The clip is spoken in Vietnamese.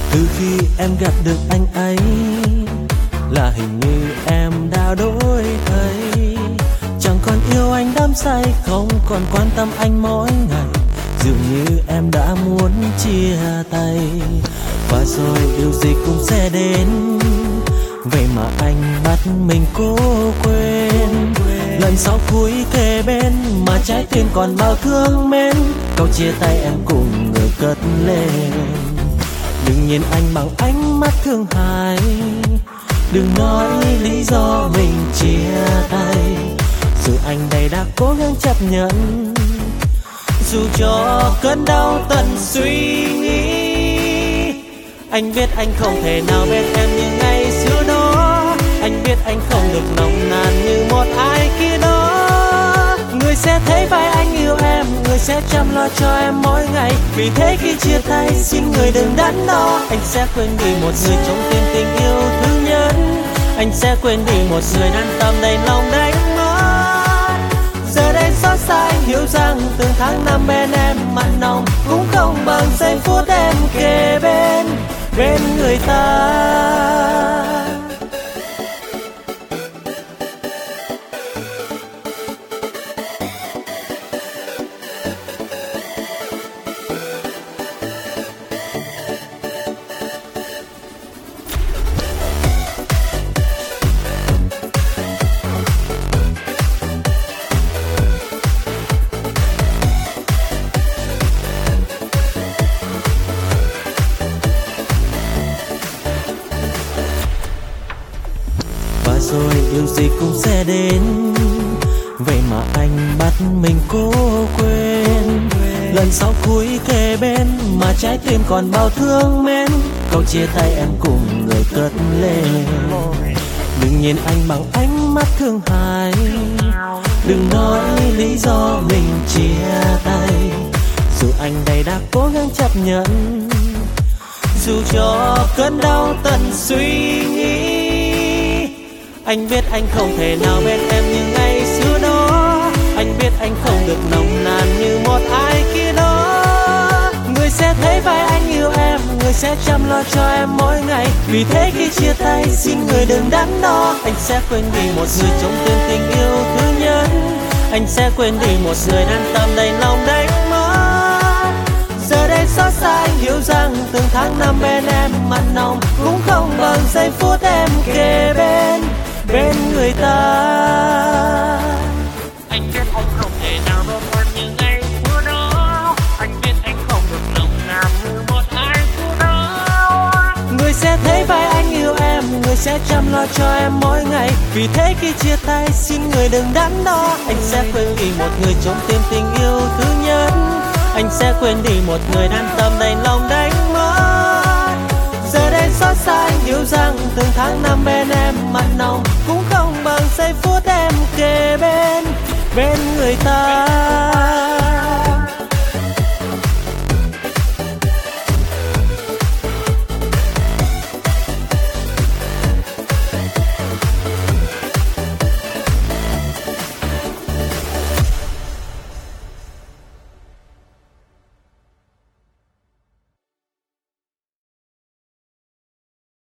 Từ khi em gặp được anh ấy là hình như em đã đổi thay. Chẳng còn yêu anh đắm say, không còn quan tâm anh mỗi ngày. Dường như em đã muốn chia tay. Và rồi điều gì cũng sẽ đến, vậy mà anh bắt mình cố quên. Lần sau cuối kề bên mà trái tim còn bao thương mến. Câu chia tay em cùng người cất lên. Đừng nhìn anh bằng ánh mắt thương hại, đừng nói lý do mình chia tay. Dù anh đây đã cố gắng chấp nhận, dù cho cơn đau tận suy nghĩ. Anh biết anh không thể nào bên em như ngày xưa đó. Anh biết anh không được nồng nàn như một ai kia đó. Người sẽ thấy vai anh yêu em, người sẽ chăm lo cho em mỗi ngày. Vì thế khi chia tay xin người đừng đắn đo. Anh sẽ quên đi một người trong tim tình yêu thứ nhất. Anh sẽ quên đi một người đan tâm đầy lòng đánh mất. Giờ đây xót xa anh hiểu rằng từng tháng năm bên em mặn nồng cũng không bằng giây phút em kề bên người ta. Rồi điều gì cũng sẽ đến, vậy mà anh bắt mình cố quên. Lần sau cuối kề bên mà trái tim còn bao thương mến. Câu chia tay em cùng người cất lên. Đừng nhìn anh bằng ánh mắt thương hại, đừng nói lý do mình chia tay. Dù anh đây đã cố gắng chấp nhận, dù cho cơn đau tận suy nghĩ. Anh biết anh không thể nào bên em như ngày xưa đó. Anh biết anh không được nồng nàn như một ai kia đó. Người sẽ thấy vai anh yêu em, người sẽ chăm lo cho em mỗi ngày. Vì thế khi chia tay xin người đừng đắn đo. Anh sẽ quên đi một người trong tim tình yêu thứ nhất. Anh sẽ quên đi một người đan tâm đầy lòng đánh mất. Giờ đây xót xa anh hiểu rằng từng tháng năm bên em mặn nồng cũng không bằng giây phút em kề bên người ta. Anh biết anh không thể nào bên em như ngày xưa đó. Anh biết anh không được nồng nàn như một ai xưa đó. Người sẽ thấy vai anh yêu em, người sẽ chăm lo cho em mỗi ngày. Vì thế khi chia tay xin người đừng đắn đo. Anh sẽ quên đi một người trong tim tình yêu thứ nhất. Anh sẽ quên đi một người đan tâm đầy lòng đánh mất. Giờ đây xót xa anh hiểu rằng từng tháng năm bên em mặn nồng cũng không bằng giây phút em kề bên người ta.